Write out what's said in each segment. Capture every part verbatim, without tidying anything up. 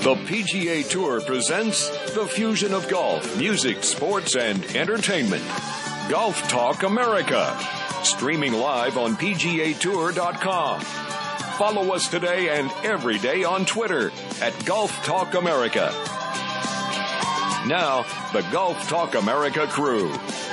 The P G A Tour presents the fusion of golf, music, sports, and entertainment. Golf Talk America. Streaming live on P G A Tour dot com. Follow us today and every day on Twitter at Golf Talk America. Now, the Golf Talk America crew.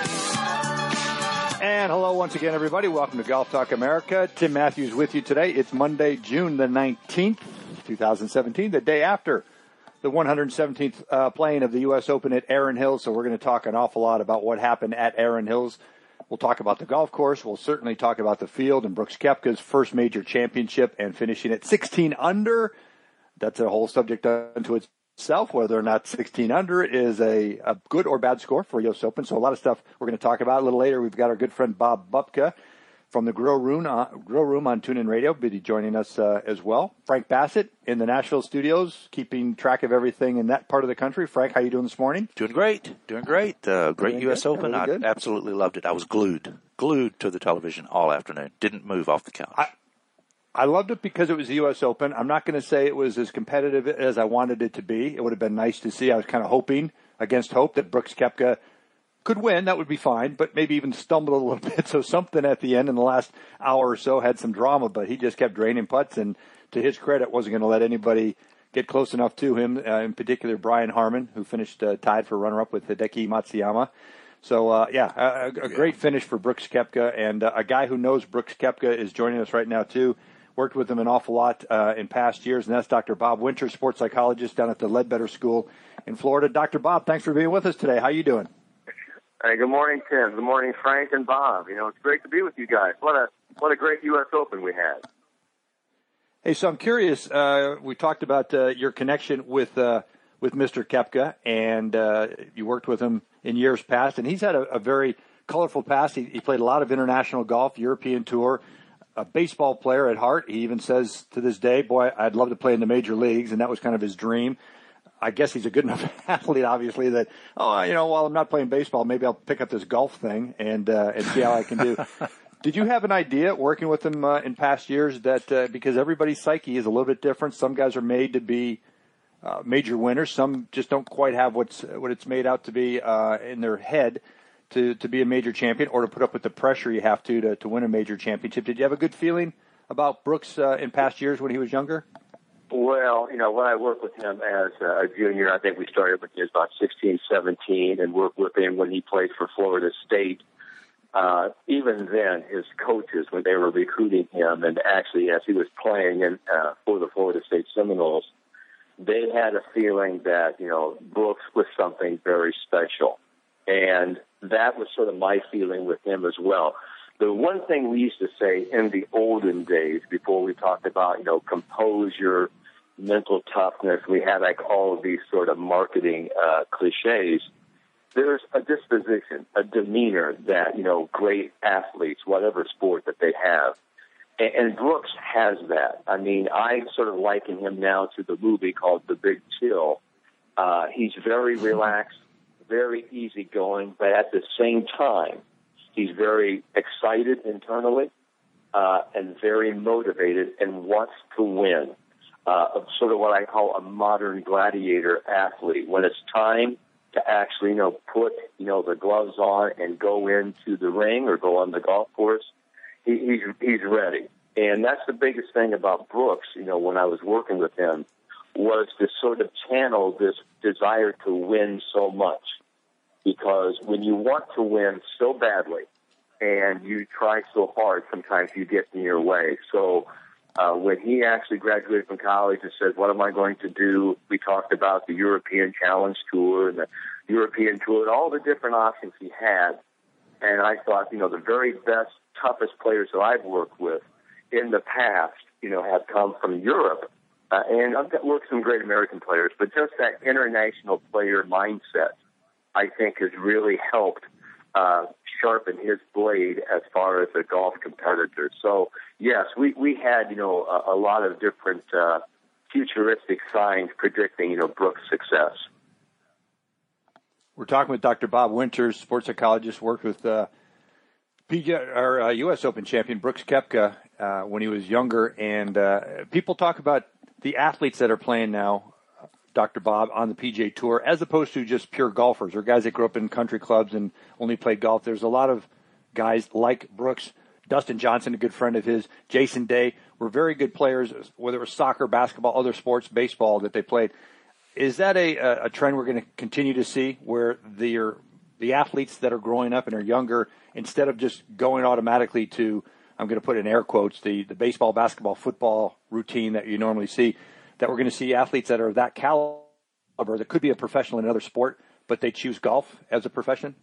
And hello once again, everybody. Welcome to Golf Talk America. Tim Matthews with you today. It's Monday, June the nineteenth, twenty seventeen, the day after the one hundred seventeenth uh, playing of the U S Open at Erin Hills. So we're going to talk an awful lot about what happened at Erin Hills. We'll talk about the golf course. We'll certainly talk about the field and Brooks Koepka's first major championship and finishing at sixteen under. That's a whole subject unto itself, whether or not sixteen under is a, a good or bad score for U S Open. So a lot of stuff we're going to talk about a little later. We've got our good friend Bob Bupka from the Grill Room, uh, Grill Room on TuneIn Radio, be joining us uh, as well. Frank Bassett in the Nashville studios, keeping track of everything in that part of the country. Frank, how you doing this morning? Doing great, doing great. Uh, great doing U S good? Open. I good? absolutely loved it. I was glued, glued to the television all afternoon. Didn't move off the couch. I, I loved it because it was the U S Open. I'm not going to say it was as competitive as I wanted it to be. It would have been nice to see. I was kind of hoping against hope that Brooks Koepka could win. That would be fine, but maybe even stumbled a little bit. So something at the end in the last hour or so had some drama, but he just kept draining putts. And to his credit, wasn't going to let anybody get close enough to him, uh, in particular Brian Harman, who finished uh, tied for runner-up with Hideki Matsuyama. So, uh, yeah, a, a great finish for Brooks Koepka, and uh, a guy who knows Brooks Koepka is joining us right now, too. Worked with him an awful lot uh, in past years, and that's Doctor Bob Winters, sports psychologist down at the Ledbetter School in Florida. Doctor Bob, thanks for being with us today. How you doing? Hey, good morning, Tim. Good morning, Frank and Bob. You know, it's great to be with you guys. What a what a great U S Open we had. Hey, so I'm curious. Uh, we talked about uh, your connection with uh, with Mister Koepka, and uh, you worked with him in years past, and he's had a, a very colorful past. He, he played a lot of international golf, European Tour, a baseball player at heart. He even says to this day, boy, I'd love to play in the major leagues, and that was kind of his dream. I guess he's a good enough athlete, obviously, that, oh, you know, while I'm not playing baseball, maybe I'll pick up this golf thing and uh, and see how I can do. Did you have an idea working with him uh, in past years that uh, because everybody's psyche is a little bit different, some guys are made to be uh, major winners, some just don't quite have what's what it's made out to be uh, in their head to, to be a major champion or to put up with the pressure you have to to, to win a major championship. Did you have a good feeling about Brooks uh, in past years when he was younger? Well, you know, when I worked with him as a junior, I think we started when he was about sixteen, seventeen, and worked with him when he played for Florida State. Uh, even then, his coaches, when they were recruiting him, and actually as he was playing in, uh, for the Florida State Seminoles, they had a feeling that, you know, Brooks was something very special. And that was sort of my feeling with him as well. The one thing we used to say in the olden days, before we talked about, you know, composure, mental toughness, we had like all of these sort of marketing uh, cliches. There's a disposition, a demeanor that, you know, great athletes, whatever sport that they have. And, and Brooks has that. I mean, I sort of liken him now to the movie called The Big Chill. Uh, he's very relaxed, very easygoing, but at the same time, he's very excited internally uh, and very motivated and wants to win. Uh, sort of what I call a modern gladiator athlete. When it's time to actually, you know, put, you know, the gloves on and go into the ring or go on the golf course, he, he's, he's ready. And that's the biggest thing about Brooks, you know, when I was working with him, was to sort of channel this desire to win so much. Because when you want to win so badly and you try so hard, sometimes you get in your way. So uh, when he actually graduated from college and said, what am I going to do? We talked about the European Challenge Tour and the European Tour and all the different options he had. And I thought, you know, the very best, toughest players that I've worked with in the past, you know, have come from Europe. Uh, and I've got, worked with some great American players, but just that international player mindset, I think, has really helped uh, sharpen his blade as far as a golf competitor. So, yes, we, we had, you know, a, a lot of different uh, futuristic signs predicting, you know, Brooks' success. We're talking with Doctor Bob Winters, sports psychologist, worked with uh, P G A, or uh, U S Open champion Brooks Koepka uh, when he was younger. And uh, people talk about the athletes that are playing now Doctor Bob, on the P G A Tour, as opposed to just pure golfers or guys that grew up in country clubs and only played golf. There's a lot of guys like Brooks, Dustin Johnson, a good friend of his, Jason Day, were very good players, whether it was soccer, basketball, other sports, baseball that they played. Is that a, a trend we're going to continue to see where the, the athletes that are growing up and are younger, instead of just going automatically to, I'm going to put in air quotes, the, the baseball, basketball, football routine that you normally see, that we're going to see athletes that are that caliber that could be a professional in another sport, but they choose golf as a profession?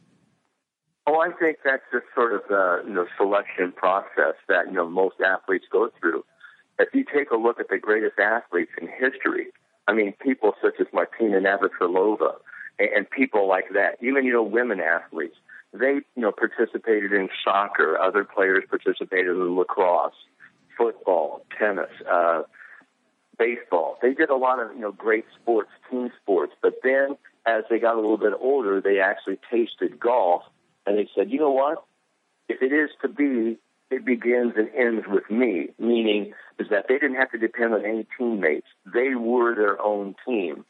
Oh, I think that's just sort of the you know, selection process that you know most athletes go through. If you take a look at the greatest athletes in history, I mean, people such as Martina Navratilova and, and people like that, even you know women athletes, they you know participated in soccer. Other players participated in lacrosse, football, tennis, uh, baseball. They did a lot of you know great sports, team sports. But then, as they got a little bit older, they actually tasted golf. And they said, you know what? If it is to be, it begins and ends with me, meaning is that they didn't have to depend on any teammates. They were their own team.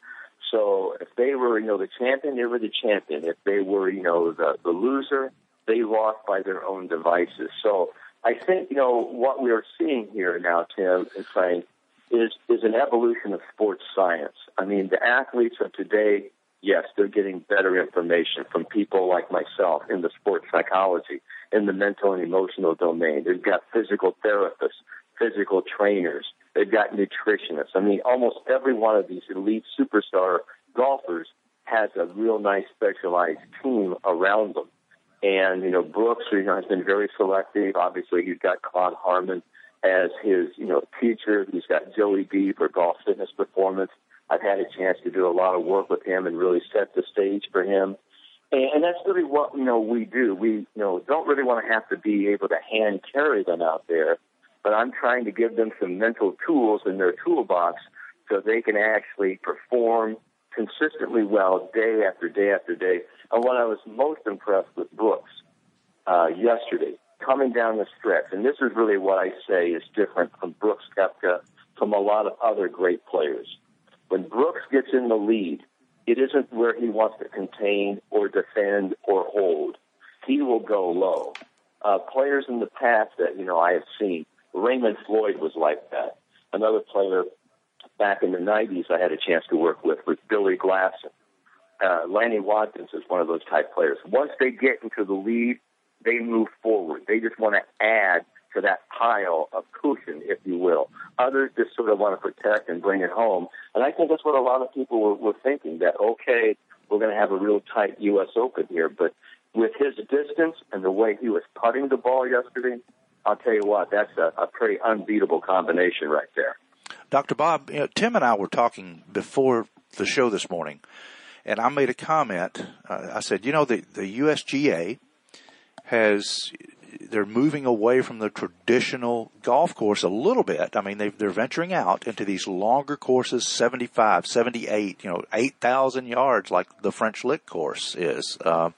So if they were, you know, the champion, they were the champion. If they were, you know, the, the loser, they lost by their own devices. So I think, you know, what we are seeing here now, Tim and Frank, is, is an evolution of sports science. I mean, the athletes of today, yes, they're getting better information from people like myself in the sports psychology, in the mental and emotional domain. They've got physical therapists, physical trainers. They've got nutritionists. I mean, almost every one of these elite superstar golfers has a real nice specialized team around them. And, you know, Brooks, you know, has been very selective. Obviously, he's got Claude Harmon as his, you know, teacher. He's got Joey B for golf fitness performance. I've had a chance to do a lot of work with him and really set the stage for him. And, and that's really what, you know, we do. We, you know, don't really want to have to be able to hand carry them out there, but I'm trying to give them some mental tools in their toolbox so they can actually perform consistently well day after day after day. And what I was most impressed with Brooks uh, yesterday, coming down the stretch, and this is really what I say is different from Brooks Koepka, from a lot of other great players. When Brooks gets in the lead, it isn't where he wants to contain or defend or hold. He will go low. Uh, players in the past that, you know, I have seen, Raymond Floyd was like that. Another player back in the nineties I had a chance to work with was Billy Glasson. Uh, Lanny Watkins is one of those type players. Once they get into the lead, they move forward. They just want to add to that pile of cushion, if you will. Others just sort of want to protect and bring it home. And I think that's what a lot of people were, were thinking, that, okay, we're going to have a real tight U S Open here. But with his distance and the way he was putting the ball yesterday, I'll tell you what, that's a, a pretty unbeatable combination right there. Doctor Bob, you know, Tim and I were talking before the show this morning, and I made a comment. Uh, I said, you know, the, the U S G A has... they're moving away from the traditional golf course a little bit. I mean, they've, they're venturing out into these longer courses, seventy-five, seventy-eight, you know, eight thousand yards like the French Lick course is. Uh,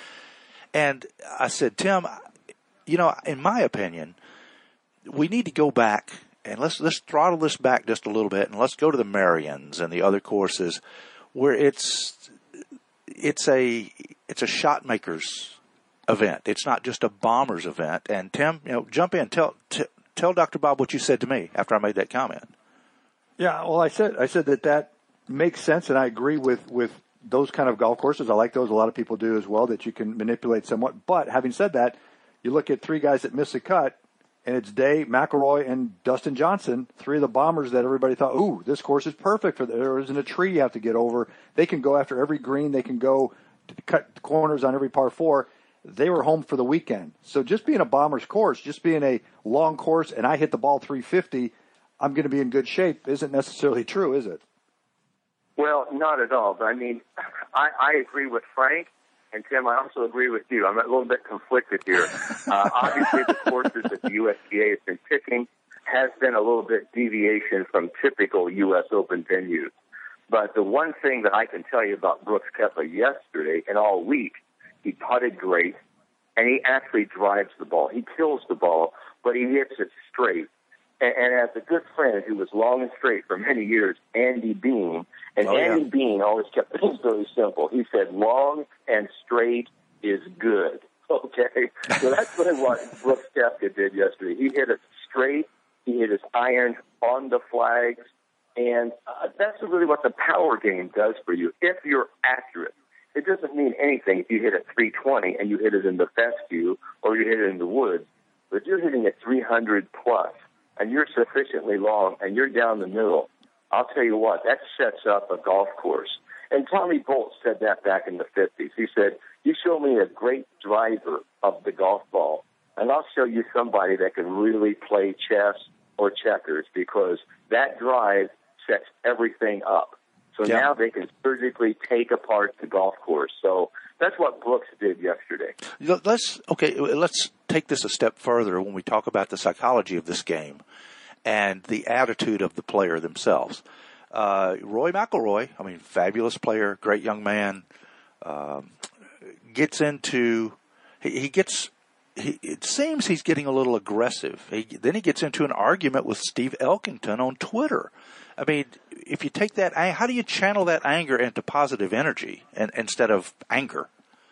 and I said, Tim, you know, in my opinion, we need to go back and let's, let's throttle this back just a little bit and let's go to the Marions and the other courses where it's, it's a, it's a shot maker's event. It's not just a bomber's event. And Tim, you know, jump in. Tell t- tell Doctor Bob what you said to me after I made that comment. Yeah, well, I said I said that that makes sense, and I agree with with those kind of golf courses. I like those. A lot of people do as well, that you can manipulate somewhat. But having said that, you look at three guys that miss a cut, and it's Day, McIlroy, and Dustin Johnson, three of the bombers that everybody thought, ooh, this course is perfect for. There isn't a tree you have to get over. They can go after every green. They can go to cut corners on every par four. They were home for the weekend. So just being a bomber's course, just being a long course, and I hit the ball three fifty, I'm going to be in good shape, isn't necessarily true, is it? Well, not at all. But I mean, I, I agree with Frank, and Tim, I also agree with you. I'm a little bit conflicted here. Uh, obviously, the courses that the U S G A has been picking has been a little bit deviation from typical U S Open venues. But the one thing that I can tell you about Brooks Koepka yesterday and all week, he putted great, and he actually drives the ball. He kills the ball, but he hits it straight. And, and as a good friend who was long and straight for many years, Andy Beam, And oh, Andy yeah. Bean always kept things very simple. He said, long and straight is good. Okay? So that's really what Brooks Koepka did yesterday. He hit it straight. He hit his iron on the flags. And uh, that's really what the power game does for you, if you're accurate. It doesn't mean anything if you hit at three twenty and you hit it in the fescue or you hit it in the woods. But if you're hitting at three hundred plus and you're sufficiently long and you're down the middle, I'll tell you what, that sets up a golf course. And Tommy Bolt said that back in the fifties. He said, you show me a great driver of the golf ball, and I'll show you somebody that can really play chess or checkers, because that drive sets everything up. So Yeah. now they can surgically take apart the golf course. So that's what Brooks did yesterday. Let's okay. Let's take this a step further when we talk about the psychology of this game and the attitude of the player themselves. Uh, Rory McIlroy, I mean, fabulous player, great young man, um, gets into he, he gets. He, it seems he's getting a little aggressive. He, then he gets into an argument with Steve Elkington on Twitter. I mean, if you take that, how do you channel that anger into positive energy and, instead of anger?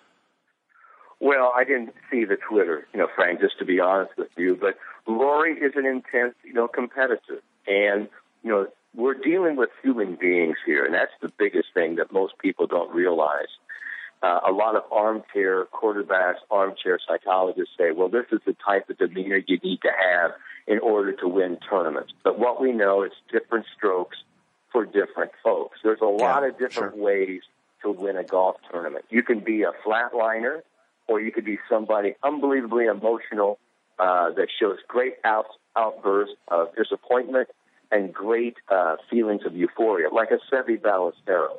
Well, I didn't see the Twitter, you know, Frank, just to be honest with you. But Rory is an intense, you know, competitor. And, you know, we're dealing with human beings here, and that's the biggest thing that most people don't realize. Uh, a lot of armchair quarterbacks, armchair psychologists say, well, this is the type of demeanor you need to have in order to win tournaments. But what we know is different strokes for different folks. There's a lot Yeah, of different sure. ways to win a golf tournament. You can be a flatliner, or you could be somebody unbelievably emotional uh, that shows great out, outbursts of disappointment and great uh, feelings of euphoria, like a Seve Ballesteros.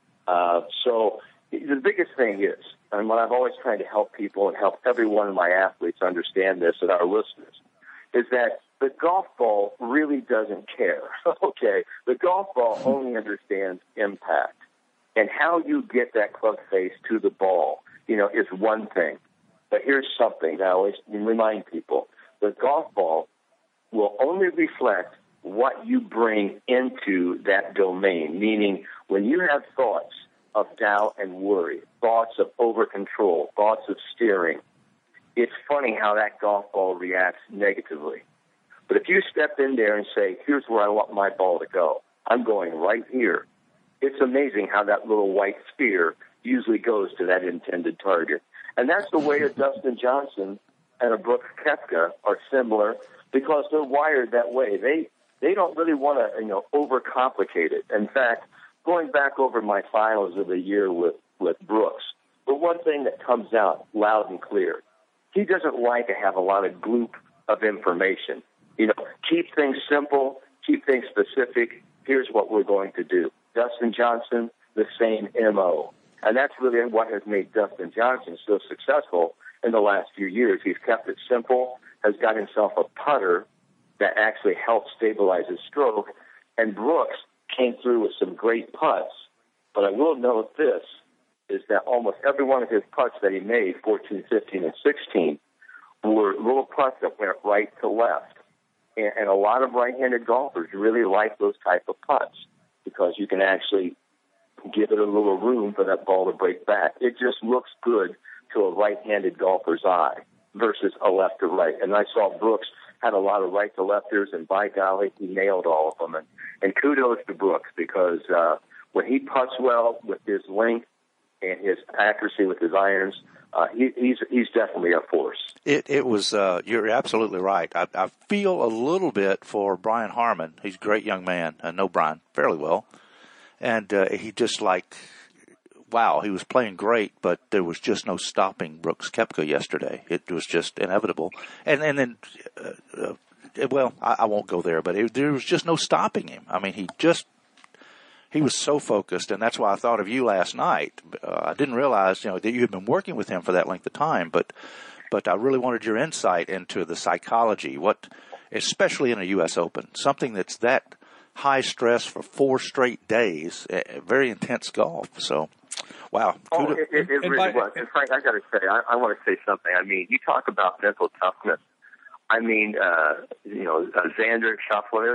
Uh, so the biggest thing is, and what I've always tried to help people and help every one of my athletes understand this and our listeners, is that the golf ball really doesn't care. Okay, the golf ball only understands impact. And how you get that club face to the ball, you know, is one thing. But here's something that I always remind people. The golf ball will only reflect what you bring into that domain, meaning when you have thoughts of doubt and worry, thoughts of over-control, thoughts of steering, it's funny how that golf ball reacts negatively. But if you step in there and say, here's where I want my ball to go, I'm going right here, it's amazing how that little white sphere usually goes to that intended target. And that's the way a Dustin Johnson and a Brooks Koepka are similar, because they're wired that way. They they don't really want to, you know, overcomplicate it. In fact, going back over my finals of the year with, with Brooks, the one thing that comes out loud and clear, he doesn't like to have a lot of gloop of information. You know, keep things simple, keep things specific. Here's what we're going to do. Dustin Johnson, the same M O. And that's really what has made Dustin Johnson so successful in the last few years. He's kept it simple, has got himself a putter that actually helps stabilize his stroke. And Brooks came through with some great putts. But I will note this, is that almost every one of his putts that he made, fourteen, fifteen, and sixteen, were little putts that went right to left. And, and a lot of right-handed golfers really like those type of putts, because you can actually give it a little room for that ball to break back. It just looks good to a right-handed golfer's eye versus a left to right. And I saw Brooks had a lot of right to lefters, and by golly, he nailed all of them. And, and kudos to Brooks, because uh, when he putts well with his length and his accuracy with his irons, uh, he, he's he's definitely a force. It it was uh, you're absolutely right. I, I feel a little bit for Brian Harman. He's a great young man. I know Brian fairly well, and uh, he just like, wow, he was playing great, but there was just no stopping Brooks Koepka yesterday. It was just inevitable. And and then, uh, uh, well, I, I won't go there, but it, there was just no stopping him. I mean, he just. He was so focused, and that's why I thought of you last night. Uh, I didn't realize, you know, that you had been working with him for that length of time, but but I really wanted your insight into the psychology, what, especially in a U S Open, something that's that high stress for four straight days, uh, very intense golf. So, wow. Oh, it, it, it really by, was. And Frank, I got to say, I, I want to say something. I mean, you talk about mental toughness. I mean, uh, you know, uh, Xander Schauffele,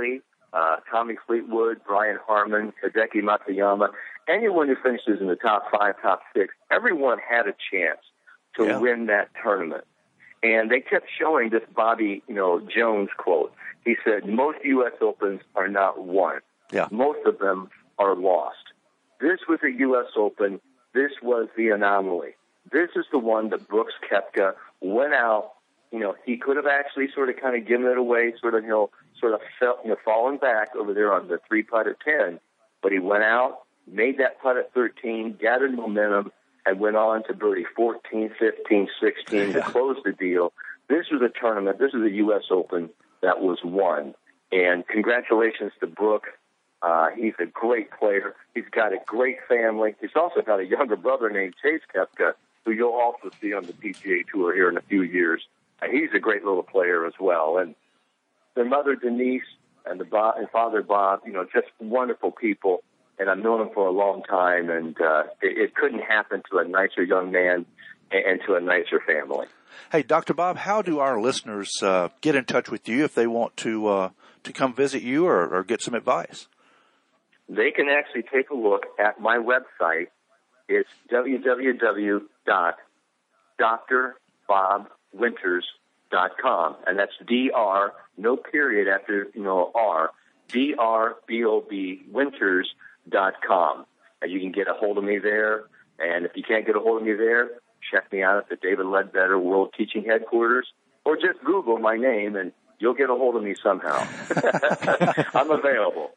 uh, Tommy Fleetwood, Brian Harmon, Hideki Matsuyama, anyone who finishes in the top five, top six, everyone had a chance to yeah. win that tournament. And they kept showing this Bobby, you know, Jones quote. He said, most U S Opens are not won. Yeah. Most of them are lost. This was a U S Open. This was the anomaly. This is the one that Brooks Koepka went out. You know, he could have actually sort of kind of given it away, sort of, you know, sort of felt, you know, fallen back over there on the three putt at ten. But he went out, made that putt at thirteen, gathered momentum, and went on to birdie fourteen, fifteen, sixteen to close the deal. This was a tournament. This is a U S Open that was won. And congratulations to Brooke. Uh, he's a great player. He's got a great family. He's also got a younger brother named Chase Koepka, who you'll also see on the P G A Tour here in a few years. And he's a great little player as well. And their mother, Denise, and the Bob, and father, Bob, you know, just wonderful people. And I've known them for a long time, and uh, it, it couldn't happen to a nicer young man and, and to a nicer family. Hey, Doctor Bob, how do our listeners uh, get in touch with you if they want to uh, to come visit you or, or get some advice? They can actually take a look at my website. It's w w w dot d r bob winters dot com, and that's D R, no period after, you know, R, D R B O B Winters dot com. And you can get a hold of me there, and if you can't get a hold of me there, check me out at the David Ledbetter World Teaching Headquarters, or just Google my name, and you'll get a hold of me somehow. I'm available.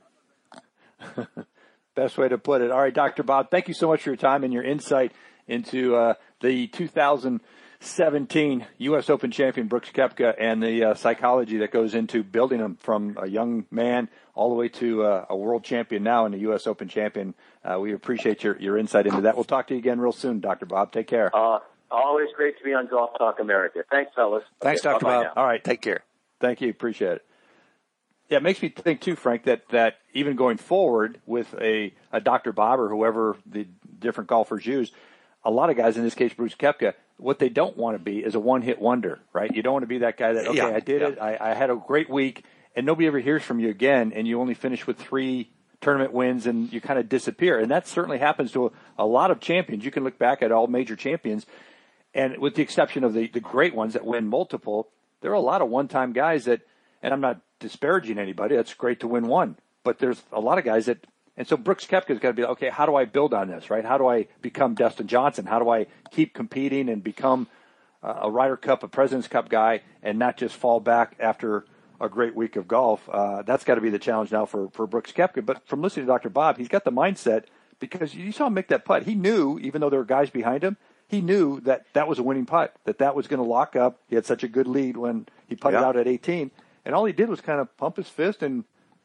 Best way to put it. All right, Doctor Bob, thank you so much for your time and your insight into uh, the two thousand seventeen U S Open champion Brooks Koepka and the uh, psychology that goes into building him from a young man all the way to uh, a world champion now and a U S Open champion. Uh, we appreciate your, your insight into that. We'll talk to you again real soon, Doctor Bob. Take care. Uh, always great to be on Golf Talk America. Thanks, fellas. Thanks, Okay, Doctor bye-bye Bob. now. All right, take care. Thank you. Appreciate it. Yeah, it makes me think, too, Frank, that, that even going forward with a, a Doctor Bob or whoever the different golfers use, a lot of guys, in this case Bruce Koepka, what they don't want to be is a one-hit wonder, right? You don't want to be that guy that, okay, Yeah, I did yeah. it, I, I had a great week, and nobody ever hears from you again, and you only finish with three tournament wins, and you kind of disappear. And that certainly happens to a, a lot of champions. You can look back at all major champions, and with the exception of the, the great ones that win multiple, there are a lot of one-time guys that, and I'm not disparaging anybody, that's great to win one, but there's a lot of guys that, and so Brooks Koepka's got to be like, okay, how do I build on this, right? How do I become Dustin Johnson? How do I keep competing and become uh, a Ryder Cup, a President's Cup guy, and not just fall back after a great week of golf? Uh, that's got to be the challenge now for, for Brooks Koepka. But from listening to Doctor Bob, he's got the mindset, because you saw him make that putt. He knew, even though there were guys behind him, he knew that that was a winning putt, that that was going to lock up. He had such a good lead when he putted Yeah. out at eighteen. And all he did was kind of pump his fist and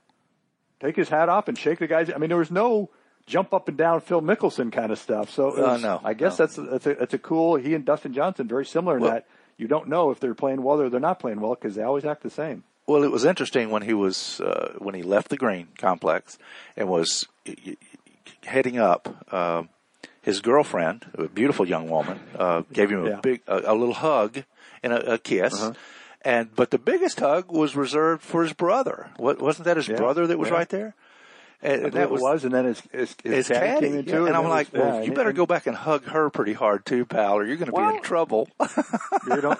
take his hat off and shake the guys. I mean, there was no jump up and down Phil Mickelson kind of stuff. So it was, Uh, no, I guess no. that's, that's, a, that's a cool, he and Dustin Johnson, very similar in Well- that you don't know if they're playing well or they're not playing well because they always act the same. Well, it was interesting when he was uh, when he left the green complex and was heading up. Uh, his girlfriend, a beautiful young woman, uh, gave him a Yeah. big, a, a little hug and a, a kiss. Uh-huh. And but the biggest hug was reserved for his brother. What, wasn't that his Yeah, brother that was yeah. right there? And I that believe it was, and then his, his, his, his caddy, caddy, came into yeah. it. And I'm it like, was- well, yeah, you and- better and go back and hug her pretty hard too, pal, or you're going to Well- be in trouble. you don't,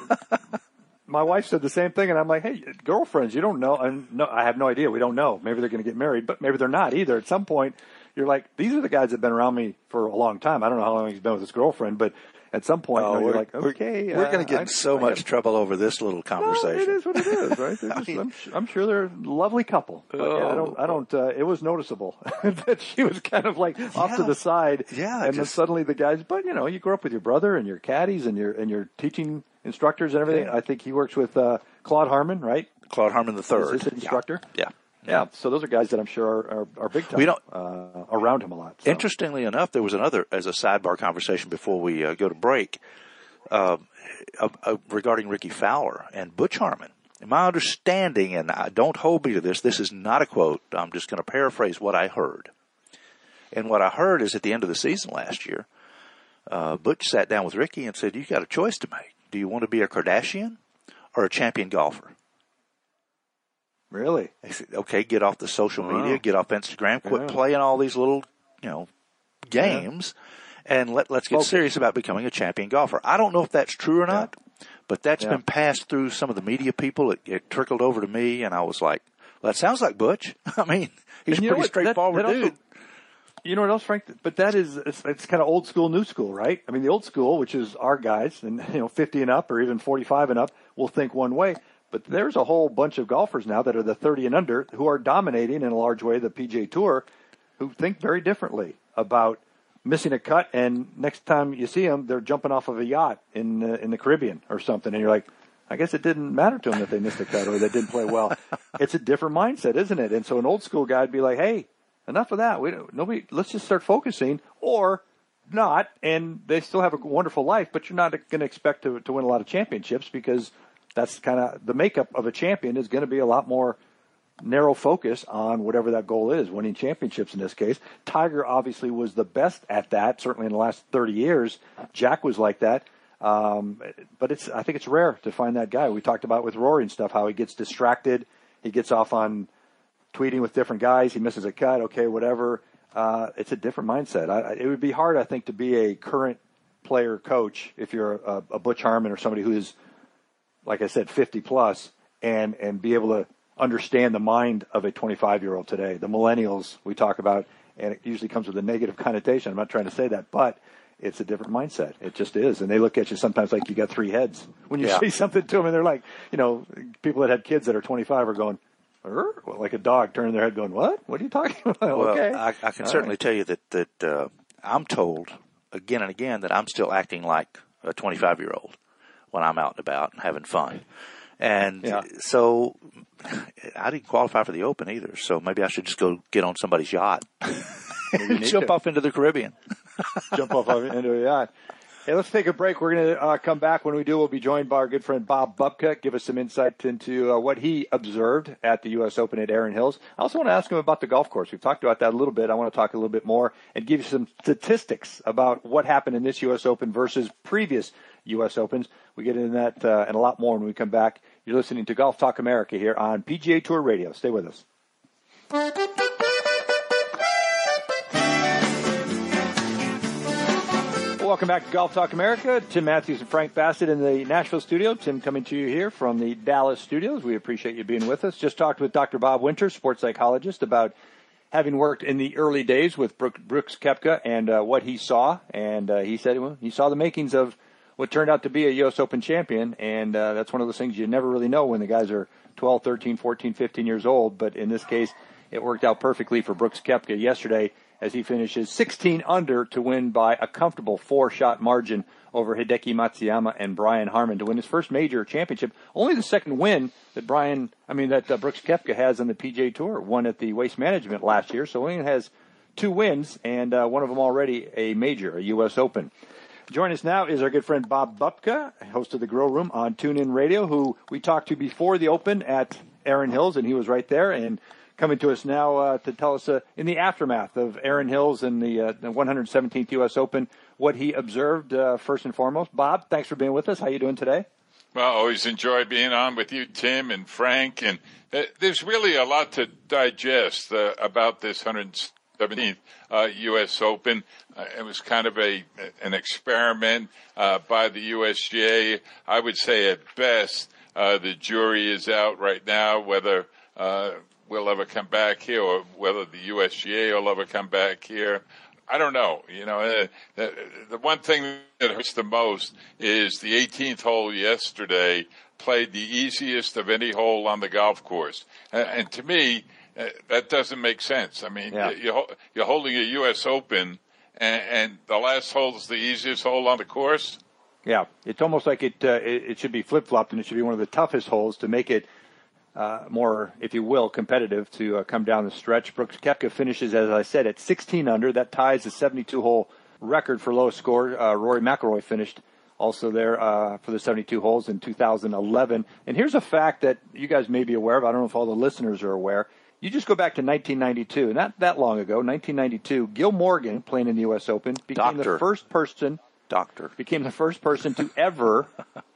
my wife said the same thing, and I'm like, hey, girlfriends, you don't know. And no, I have no idea. We don't know. Maybe they're going to get married, but maybe they're not either. At some point, you're like, these are the guys that have been around me for a long time. I don't know how long he's been with his girlfriend, but at some point, Oh, you know, you're we're- like, okay. We're uh, going to get I- in so I much have- trouble over this little Well, conversation. it is what it is, right? They're I just- mean- I'm, su- I'm sure they're a lovely couple. But yeah, I don't. I don't. Uh, it was noticeable that she was kind of like off to Yeah. the side. Yeah, and then just- suddenly the guys. But you know, you grew up with your brother and your caddies and your and your teaching instructors and everything. Yeah. I think he works with uh, Claude Harmon, right? Claude Harmon the third. Is his instructor? Yeah. Yeah. So those are guys that I'm sure are, are, are big time. We don't- uh, around him a lot. So. Interestingly enough, there was another, as a sidebar conversation before we uh, go to break, uh, uh, uh, regarding Ricky Fowler and Butch Harmon. In my understanding, and I don't hold me to this, this is not a quote. I'm just going to paraphrase what I heard. And what I heard is at the end of the season last year, uh, Butch sat down with Ricky and said, you got a choice to make. Do you want to be a Kardashian or a champion golfer? Really? They said, okay, get off the social media, Wow. get off Instagram, quit Yeah. playing all these little, you know, games, yeah. and let, let's get Focus. serious about becoming a champion golfer. I don't know if that's true or not, yeah. but that's yeah. been passed through some of the media people. It, it trickled over to me, and I was like, well, that sounds like Butch. I mean, he's and a pretty straightforward that, that dude. Also, you know what else, Frank? But that is, it's, it's kind of old school, new school, right? I mean, the old school, which is our guys, and you know, fifty and up or even forty-five and up, will think one way. But there's a whole bunch of golfers now that are the thirty and under who are dominating in a large way the P G A Tour, who think very differently about missing a cut. And next time you see them, they're jumping off of a yacht in uh, in the Caribbean or something, and you're like, I guess it didn't matter to them that they missed a cut or they didn't play well. It's a different mindset, isn't it? And so an old school guy would be like, hey, enough of that. We don't, nobody. Let's just start focusing, or not. And they still have a wonderful life, but you're not going to expect to to win a lot of championships because that's kind of the makeup of a champion is going to be a lot more narrow focus on whatever that goal is, winning championships in this case. Tiger obviously was the best at that, certainly in the last thirty years. Jack was like that. Um, but it's, I think it's rare to find that guy. We talked about with Rory and stuff, how he gets distracted. He gets off on tweeting with different guys. He misses a cut. Okay, whatever. Uh, it's a different mindset. I, it would be hard, I think, to be a current player coach if you're a, a Butch Harmon or somebody who's, like I said, fifty plus, and, and be able to understand the mind of a twenty-five-year-old today. The millennials we talk about, and it usually comes with a negative connotation. I'm not trying to say that, but it's a different mindset. It just is. And they look at you sometimes like you got three heads. When you yeah. say something to them, and they're like, you know, people that had kids that are twenty-five are going, well, like a dog turning their head going, what? What are you talking about? Well, okay. I, I can All certainly right. tell you that, that uh, I'm told again and again that I'm still acting like a twenty-five-year-old when I'm out and about and having fun. And yeah. so I didn't qualify for the Open either, so maybe I should just go get on somebody's yacht and jump to. off into the Caribbean. Jump off into a yacht. Hey, let's take a break. We're going to uh, come back. When we do, we'll be joined by our good friend Bob Bubka, give us some insight into uh, what he observed at the U S Open at Erin Hills. I also want to ask him about the golf course. We've talked about that a little bit. I want to talk a little bit more and give you some statistics about what happened in this U S Open versus previous U S Opens. We get into that uh, and a lot more when we come back. You're listening to Golf Talk America here on P G A Tour Radio. Stay with us. Welcome back to Golf Talk America. Tim Matthews and Frank Bassett in the Nashville studio. Tim coming to you here from the Dallas studios. We appreciate you being with us. Just talked with Doctor Bob Winter, sports psychologist, about having worked in the early days with Brooks Koepka and uh, what he saw. And uh, he said well, he saw the makings of what turned out to be a U S Open champion. And uh, that's one of those things you never really know when the guys are twelve, thirteen, fourteen, fifteen years old. But in this case, it worked out perfectly for Brooks Koepka yesterday as he finishes sixteen under to win by a comfortable four-shot margin over Hideki Matsuyama and Brian Harman to win his first major championship. Only the second win that Brian, I mean, that uh, Brooks Koepka has on the P G A Tour. One at the Waste Management last year, so he has two wins, and uh, one of them already a major, a U S Open. Joining us now is our good friend Bob Bubka, host of the Grill Room on TuneIn Radio, who we talked to before the Open at Erin Hills, and he was right there, and coming to us now uh, to tell us uh, in the aftermath of Erin Hills and the, uh, the one hundred seventeenth U S Open what he observed uh, first and foremost. Bob, thanks for being with us. How you doing today? Well, always enjoy being on with you, Tim and Frank. And uh, there's really a lot to digest uh, about this one hundred seventeenth uh, U S Open. Uh, it was kind of a an experiment uh, by the U S G A. I would say at best uh, the jury is out right now whether uh, we'll ever come back here or whether the U S G A will ever come back here. I don't know. You know, uh, the, the one thing that hurts the most is the eighteenth hole yesterday played the easiest of any hole on the golf course. And, and to me, uh, that doesn't make sense. I mean, yeah. you're, you're holding a U S Open, and, and the last hole is the easiest hole on the course. Yeah, it's almost like it, uh, it, it should be flip-flopped, and it should be one of the toughest holes to make it Uh, more, if you will, competitive to uh, come down the stretch. Brooks Koepka finishes, as I said, at sixteen under. That ties the seventy-two hole record for lowest score. Uh, Rory McIlroy finished also there uh, for the seventy-two holes in two thousand eleven. And here's a fact that you guys may be aware of. I don't know if all the listeners are aware. You just go back to nineteen ninety-two, not that long ago, nineteen ninety-two. Gil Morgan, playing in the U S Open, became Doctor. the first person. Doctor. Became the first person to ever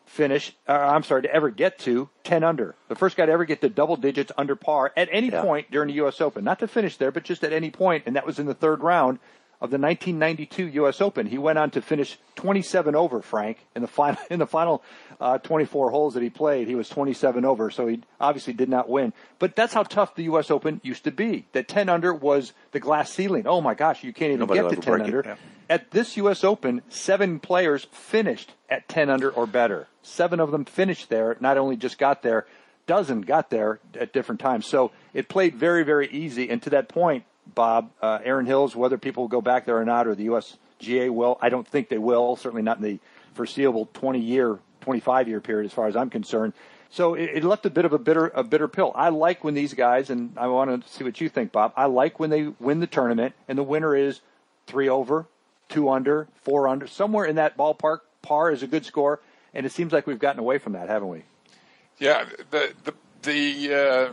finish, uh, I'm sorry, to ever get to ten under. The first guy to ever get to double digits under par at any yeah. point during the U S Open. Not to finish there, but just at any point, and that was in the third round of the nineteen ninety-two U S Open. He went on to finish twenty-seven over, Frank, in the final in the final uh, twenty-four holes that he played. He was twenty-seven over, so he obviously did not win. But that's how tough the U S Open used to be. That ten under was the glass ceiling. Oh my gosh, you can't even Nobody get to ten under. It, yeah. At this U S Open, seven players finished at ten under or better. Seven of them finished there, not only just got there, dozen got there at different times. So it played very, very easy. And to that point, Bob, uh, Erin Hills, whether people will go back there or not, or the U S G A will, I don't think they will, certainly not in the foreseeable twenty-year, twenty-five-year period as far as I'm concerned. So it, it left a bit of a bitter a bitter pill. I like when these guys, and I want to see what you think, Bob, I like when they win the tournament, and the winner is three over, two under, four under, somewhere in that ballpark. Par is a good score, and it seems like we've gotten away from that, haven't we? Yeah, the the the uh,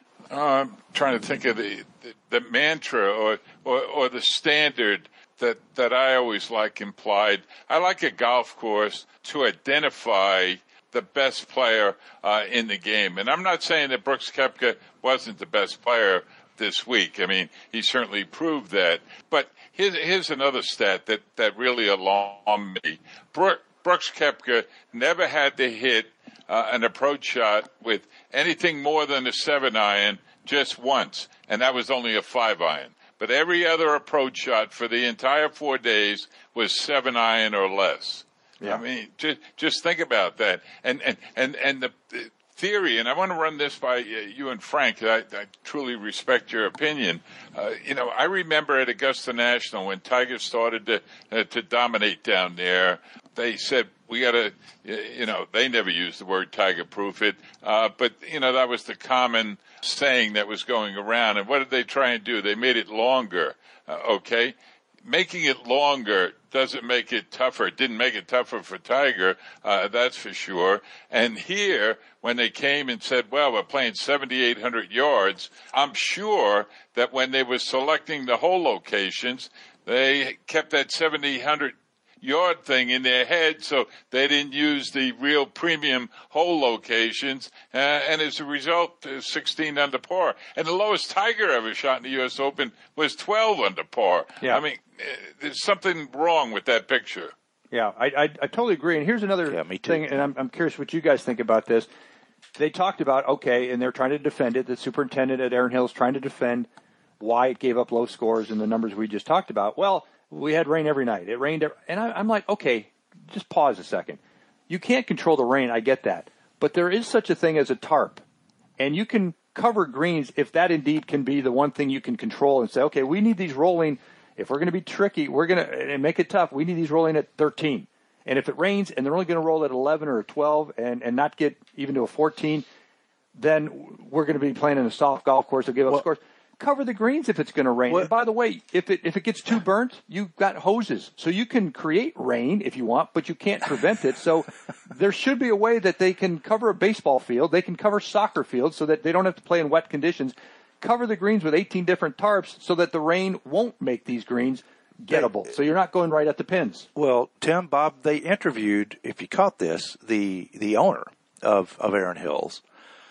I'm trying to think of the the, the mantra or, or or the standard that that I always like implied. I like a golf course to identify the best player uh, in the game, and I'm not saying that Brooks Koepka wasn't the best player this week. I mean, he certainly proved that. But here's, here's another stat that, that really alarmed me. Brooks Koepka never had to hit uh, an approach shot with anything more than a seven iron just once, and that was only a five iron. But every other approach shot for the entire four days was seven iron or less. Yeah. I mean, just just think about that. And and and and the, the theory, and I want to run this by uh, you and Frank. I, I truly respect your opinion. Uh, you know, I remember at Augusta National when Tiger started to uh, to dominate down there. They said we got to, you know, they never used the word Tiger proof it, uh, but you know that was the common saying that was going around. And what did they try and do? They made it longer. Uh, okay. Making it longer doesn't make it tougher. It didn't make it tougher for Tiger, uh, that's for sure. And here, when they came and said, well, we're playing seventy-eight hundred yards, I'm sure that when they were selecting the hole locations, they kept that seventy hundred yard thing in their head, so they didn't use the real premium hole locations, uh, and as a result, uh, sixteen under par. And the lowest Tiger ever shot in the U S Open was twelve under par. Yeah. I mean, uh, there's something wrong with that picture. Yeah, I, I, I totally agree. And here's another yeah, me too. thing, and I'm, I'm curious what you guys think about this. They talked about, okay, and they're trying to defend it. The superintendent at Erin Hills trying to defend why it gave up low scores and the numbers we just talked about. Well, we had rain every night. It rained, every, and I, I'm like, okay, just pause a second. You can't control the rain. I get that. But there is such a thing as a tarp, and you can cover greens if that indeed can be the one thing you can control and say, okay, we need these rolling. If we're going to be tricky, we're going to and make it tough. We need these rolling at thirteen. And if it rains and they're only going to roll at eleven or twelve and, and not get even to a fourteen, then we're going to be playing in a soft golf course or give up well, scores. Cover the greens if it's going to rain. Well, and by the way, if it if it gets too burnt, you've got hoses. So you can create rain if you want, but you can't prevent it. So there should be a way that they can cover a baseball field. They can cover soccer fields so that they don't have to play in wet conditions. Cover the greens with eighteen different tarps so that the rain won't make these greens gettable. So you're not going right at the pins. Well, Tim, Bob, they interviewed, if you caught this, the, the owner of, of Erin Hills.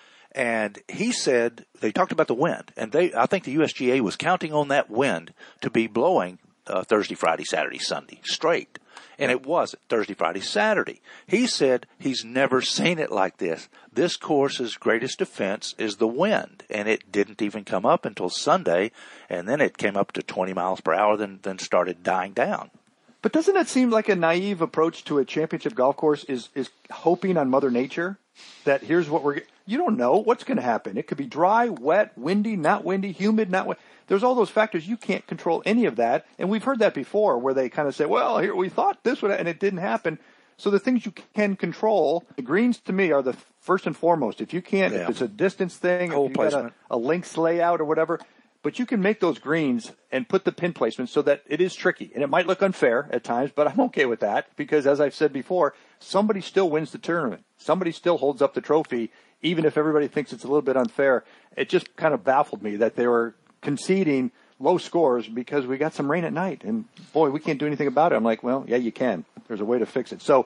And he said, they talked about the wind, and they, I think the U S G A was counting on that wind to be blowing uh, Thursday, Friday, Saturday, Sunday straight. And it wasn't Thursday, Friday, Saturday. He said he's never seen it like this. This course's greatest defense is the wind, and it didn't even come up until Sunday, and then it came up to twenty miles per hour, then, then started dying down. But doesn't that seem like a naive approach to a championship golf course is, is hoping on Mother Nature that here's what we're – you don't know what's going to happen. It could be dry, wet, windy, not windy, humid, not wet. There's all those factors. You can't control any of that. And we've heard that before where they kind of say, well, here we thought this would – and it didn't happen. So the things you can control, the greens to me are the first and foremost. If you can't yeah. – if it's a distance thing, Hole if you've got a, a links layout or whatever – but you can make those greens and put the pin placement so that it is tricky. And it might look unfair at times, but I'm okay with that because, as I've said before, somebody still wins the tournament. Somebody still holds up the trophy, even if everybody thinks it's a little bit unfair. It just kind of baffled me that they were conceding low scores because we got some rain at night. And, boy, we can't do anything about it. I'm like, well, yeah, you can. There's a way to fix it. So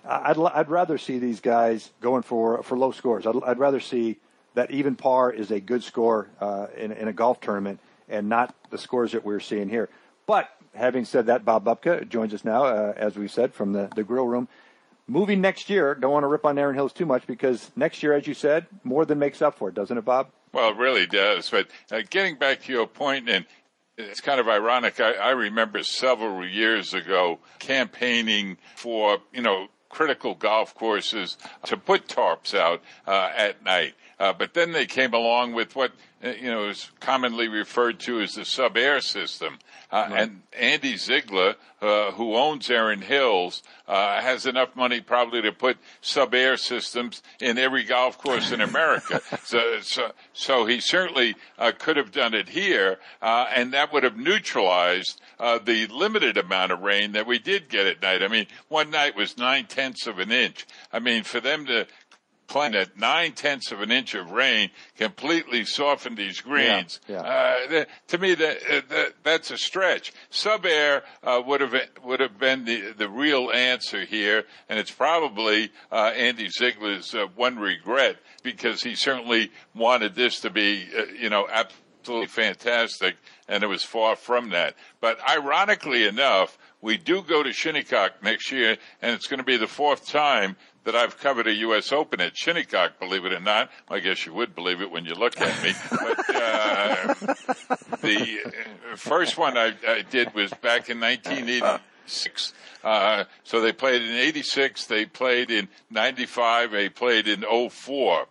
I'd I'd rather see these guys going for for low scores. I'd, I'd rather see that even par is a good score uh, in in a golf tournament, and not the scores that we're seeing here. But having said that, Bob Bubka joins us now, uh, as we said, from the, the grill room. Moving next year, don't want to rip on Aaron Hills too much, because next year, as you said, more than makes up for it, doesn't it, Bob? Well, it really does. But uh, getting back to your point, and it's kind of ironic, I, I remember several years ago campaigning for, you know, critical golf courses to put tarps out uh, at night. Uh, but then they came along with what, uh, you know, is commonly referred to as the sub-air system. Uh, right. And Andy Ziegler, uh, who owns Aaron Hills, uh, has enough money probably to put sub-air systems in every golf course in America. so, so, so he certainly uh, could have done it here, uh, and that would have neutralized uh, the limited amount of rain that we did get at night. I mean, one night was nine-tenths of an inch. I mean, for them to playing at nine-tenths of an inch of rain completely softened these greens. Yeah, yeah. Uh, th- to me, that, uh, that that's a stretch. Sub-air uh, would have would have been the the real answer here, and it's probably uh, Andy Ziegler's uh, one regret, because he certainly wanted this to be, uh, you know, absolutely fantastic, and it was far from that. But ironically enough, we do go to Shinnecock next year, and it's going to be the fourth time that I've covered a U S Open at Shinnecock, believe it or not. I guess you would believe it when you look at me. But uh, the first one I, I did was back in nineteen eighty-six. Uh, so they played in eighty-six, they played in ninety-five, they played in oh four.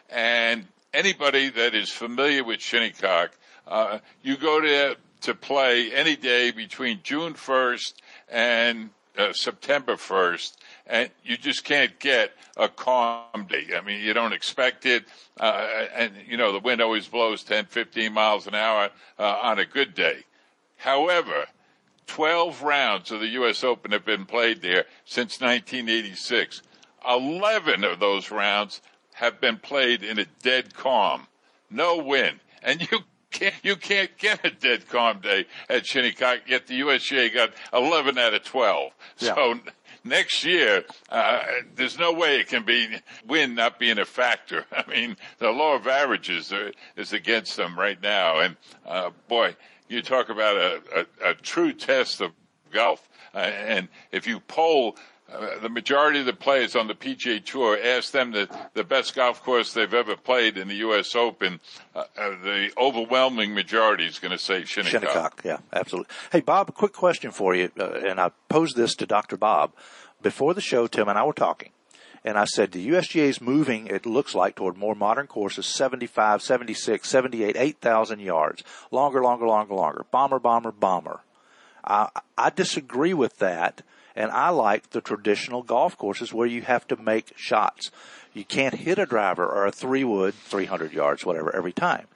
And anybody that is familiar with Shinnecock, uh, you go to to play any day between June first and uh, September first, and you just can't get a calm day. I mean, you don't expect it, uh, and, you know, the wind always blows ten, fifteen miles an hour uh, on a good day. However, twelve rounds of the U S Open have been played there since nineteen eighty-six. eleven of those rounds have been played in a dead calm, no wind. And you can't, you can't get a dead calm day at Shinnecock, yet the U S G A got eleven out of twelve. Yeah. So next year, uh, there's no way it can be wind not being a factor. I mean, the law of averages are, is against them right now. And, uh, boy, you talk about a, a, a true test of golf. Uh, and if you poll uh, the majority of the players on the P G A Tour, ask them the, the best golf course they've ever played in the U S Open, uh, uh, the overwhelming majority is going to say Shinnecock. Shinnecock, yeah, absolutely. Hey, Bob, a quick question for you, uh, and I posed this to Doctor Bob. Before the show, Tim and I were talking, and I said the U S G A is moving, it looks like, toward more modern courses, seventy-five, seventy-six, seventy-eight, eight thousand yards, longer, longer, longer, longer, bomber, bomber, bomber. I, I disagree with that. And I like the traditional golf courses where you have to make shots. You can't hit a driver or a three wood, three hundred yards, whatever, every time.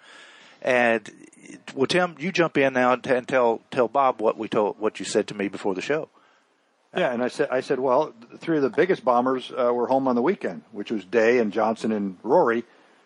And, well, Tim, you jump in now and, t- and tell tell Bob what we told, what you said to me before the show. Yeah, and I said, I said, well, three of the biggest bombers uh, were home on the weekend, which was Day and Johnson and Rory.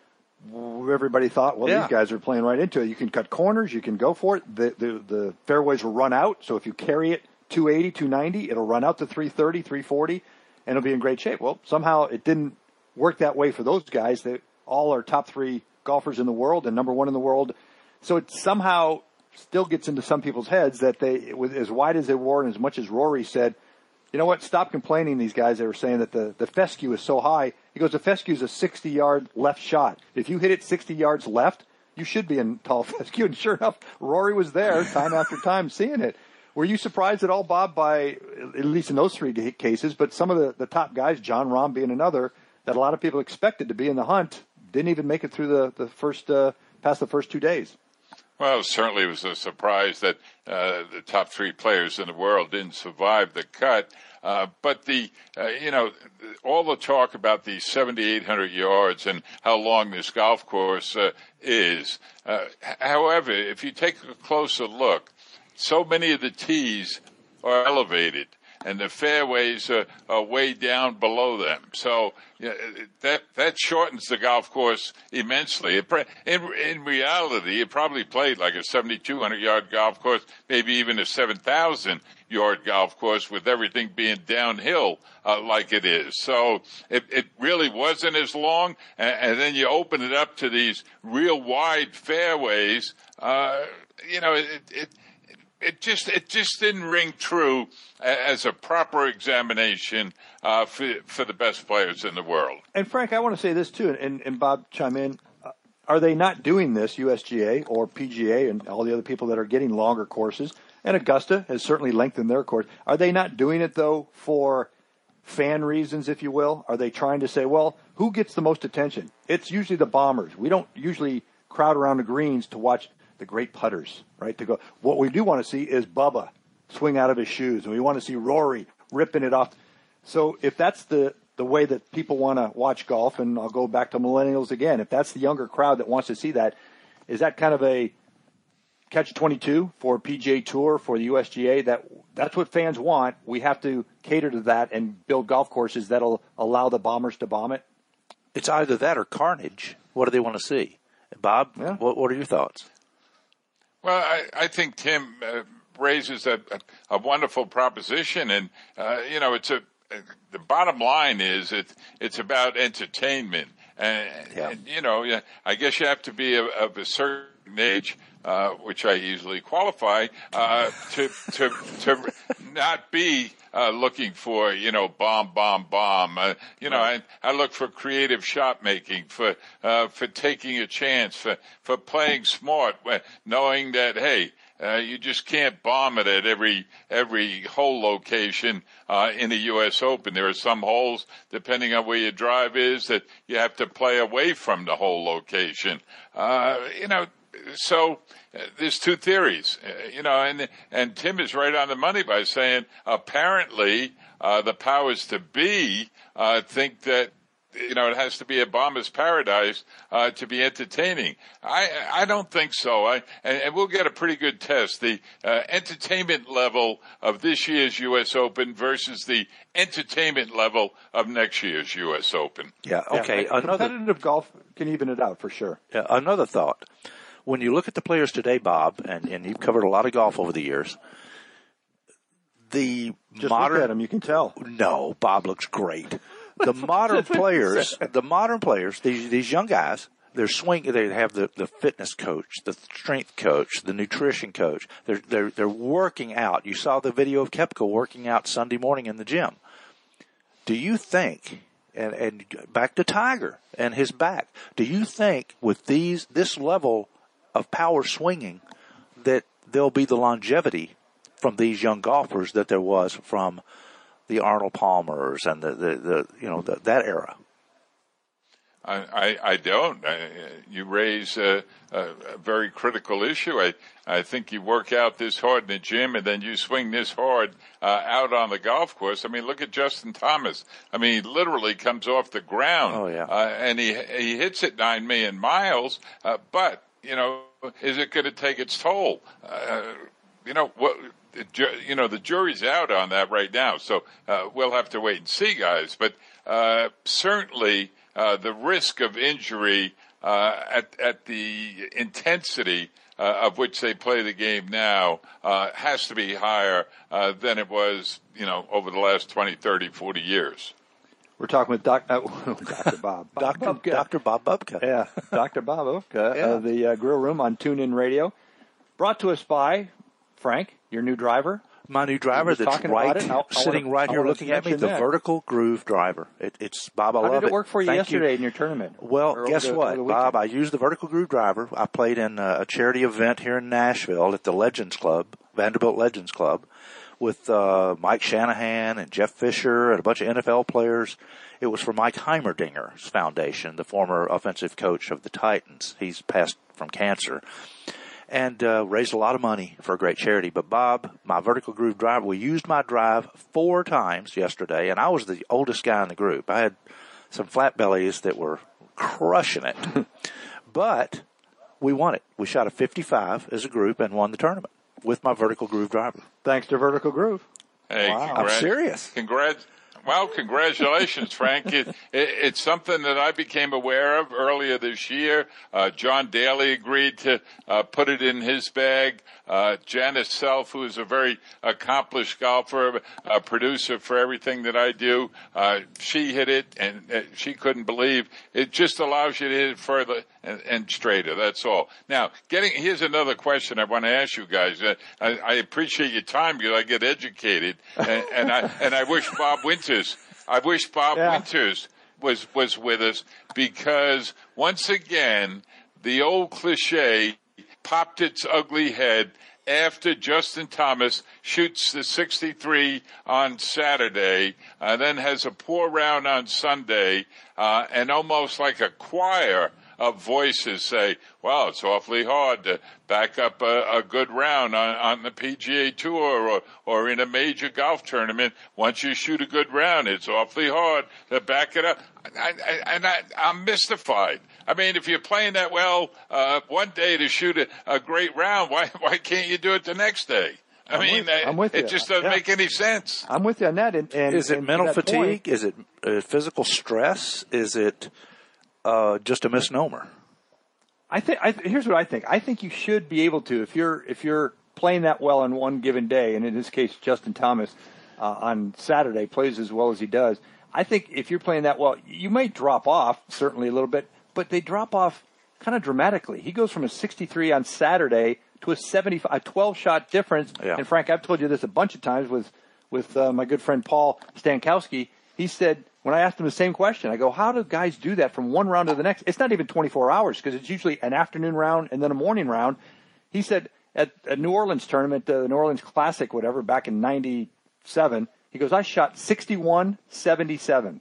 Everybody thought, well, yeah. these guys are playing right into it. You can cut corners, you can go for it. The the, the fairways will run out, so if you carry it two eighty, two ninety, it'll run out to three thirty, three forty, and it'll be in great shape. Well, somehow it didn't work that way for those guys. They all are top three golfers in the world and number one in the world. So it somehow still gets into some people's heads that they, with as wide as they were and as much as Rory said, you know what, stop complaining, these guys that were saying that the, the fescue is so high. He goes, the fescue is a sixty-yard left shot. If you hit it sixty yards left, you should be in tall fescue. And sure enough, Rory was there time after time seeing it. Were you surprised at all, Bob, by, at least in those three cases, but some of the, the top guys, John Rahm being another, that a lot of people expected to be in the hunt, didn't even make it through the, the first, uh, past the first two days? Well, certainly it was a surprise that uh, the top three players in the world didn't survive the cut. Uh, but the, uh, you know, all the talk about the seventy-eight hundred yards and how long this golf course uh, is. Uh, however, if you take a closer look, so many of the tees are elevated. and the fairways are, are way down below them. So yeah, that that shortens the golf course immensely. It, in in reality, it probably played like a seventy-two hundred yard golf course, maybe even a seven thousand yard golf course, with everything being downhill uh, like it is. So it, it really wasn't as long, and, and then you open it up to these real wide fairways. Uh, you know, it, it it just it just didn't ring true as a proper examination uh, for for the best players in the world. And Frank, I want to say this too, and, and Bob, chime in. Uh, are they not doing this, U S G A or P G A and all the other people that are getting longer courses? And Augusta has certainly lengthened their course. Are they not doing it, though, for fan reasons, if you will? Are they trying to say, well, who gets the most attention? It's usually the bombers. We don't usually crowd around the greens to watch the great putters, right? To go. What we do want to see is Bubba swing out of his shoes, and we want to see Rory ripping it off. So if that's the, the way that people want to watch golf, and I'll go back to millennials again, if that's the younger crowd that wants to see that, is that kind of a catch twenty-two for P G A Tour, for the U S G A? That that's what fans want. We have to cater to that and build golf courses that'll allow the bombers to bomb it. It's either that or carnage. What do they want to see? Bob, yeah. what, what are your thoughts? Well, I, I think Tim uh, raises a, a, a wonderful proposition, and uh, you know, it's a uh, the bottom line is it it's about entertainment, and, yeah. and you know, I guess you have to be of, of a certain age, uh, which I easily qualify, uh, to to to not be uh, looking for, you know, bomb, bomb, bomb. Uh, you know, I, I look for creative shot making, for uh, for taking a chance, for for playing smart, knowing that, hey, Uh, you just can't bomb it at every every hole location uh, in the U S Open. There are some holes, depending on where your drive is, that you have to play away from the hole location. Uh, you know, so uh, there's two theories. Uh, you know, and and Tim is right on the money by saying apparently uh, the powers to be uh, think that, you know, it has to be a bomber's paradise uh, to be entertaining. I I don't think so. I and, and we'll get a pretty good test. The uh, entertainment level of this year's U S Open versus the entertainment level of next year's U S Open. Yeah. Okay. Yeah, another competitive golf can even it out for sure. Yeah, another thought. When you look at the players today, Bob, and, and you've covered a lot of golf over the years, the Just modern look at him, you can tell. No, Bob looks great. The modern players, the modern players, these these young guys, they're swing. They have the, the fitness coach, the strength coach, the nutrition coach. They're they're they're working out. You saw the video of Koepka working out Sunday morning in the gym. Do you think? And and back to Tiger and his back. Do you think with these this level of power swinging that there'll be the longevity from these young golfers that there was from the Arnold Palmers and the, the, the you know, the, that era? I, I, I don't. I, you raise a, a, a very critical issue. I, I think you work out this hard in the gym and then you swing this hard uh, out on the golf course. I mean, look at Justin Thomas. I mean, he literally comes off the ground. Oh, yeah. Uh, and he, he hits it nine million miles. Uh, but, you know, is it going to take its toll? Uh, you know, what... You know, the jury's out on that right now, so uh, we'll have to wait and see, guys. But uh, certainly uh, the risk of injury uh, at, at the intensity uh, of which they play the game now uh, has to be higher uh, than it was, you know, over the last twenty, thirty, forty years. We're talking with Doc, uh, Doctor Bob. Bob Doctor Bubka. Doctor Bob Bubka. Yeah, Doctor Bob Bubka Yeah. of the uh, Grill Room on TuneIn Radio. Brought to us by Frank, your new driver. My new driver was that's talking right, about it, and I- I sitting wanna- right I here wanna looking at me, mention the that. vertical groove driver. It, it's Bob, I How love did it work for you Thank yesterday in your tournament? Well, Or guess over the- what, over the weekend? Bob? I used the vertical groove driver. I played in a, a charity event here in Nashville at the Legends Club, Vanderbilt Legends Club, with uh, Mike Shanahan and Jeff Fisher and a bunch of N F L players. It was for Mike Heimerdinger's foundation, the former offensive coach of the Titans. He's passed from cancer. And uh, raised a lot of money for a great charity. But, Bob, my vertical groove driver, we used my drive four times yesterday, and I was the oldest guy in the group. I had some flat bellies that were crushing it. But we won it. We shot a fifty-five as a group and won the tournament with my vertical groove driver. Thanks to Vertical Groove. Hey, Wow. congrat- I'm serious. Congrats. Well, congratulations, Frank. It, it, it's something that I became aware of earlier this year. Uh, John Daly agreed to uh, put it in his bag. Uh, Janice Self, who is a very accomplished golfer, a producer for everything that I do, uh, she hit it, and uh, she couldn't believe it. Just allows you to hit it further and, and straighter. That's all. Now, getting here's another question I want to ask you guys. Uh, I, I appreciate your time because I get educated, and, and I and I wish Bob Winters. I wish Bob Yeah. Winters was was with us, because once again the old cliche popped its ugly head after Justin Thomas shoots the sixty-three on Saturday, uh, then has a poor round on Sunday, uh, and almost like a choir of voices say, well, it's awfully hard to back up a, a good round on, on the P G A Tour or, or in a major golf tournament. Once you shoot a good round, it's awfully hard to back it up. I, I, and I, I'm mystified. I mean, if you're playing that well uh, one day to shoot a, a great round, why why can't you do it the next day? I I'm mean, with- I'm with it you. just doesn't Yeah. make any sense. I'm with you on that. And, and Is it and to mental that fatigue? point- Is it uh, physical stress? Is it uh, just a misnomer? I think I, here's what I think. I think you should be able to, if you're if you're playing that well on one given day, and in this case, Justin Thomas uh, on Saturday plays as well as he does. I think if you're playing that well, you may drop off certainly a little bit, but they drop off kind of dramatically. He goes from a sixty-three on Saturday to a seventy-five, a twelve shot difference. Yeah. And Frank, I've told you this a bunch of times with with uh, my good friend Paul Stankowski. He said, when I asked him the same question, I go, how do guys do that from one round to the next? It's not even twenty-four hours because it's usually an afternoon round and then a morning round. He said at a New Orleans tournament, uh, the New Orleans Classic, whatever, back in ninety-seven, he goes, I shot sixty-one seventy-seven.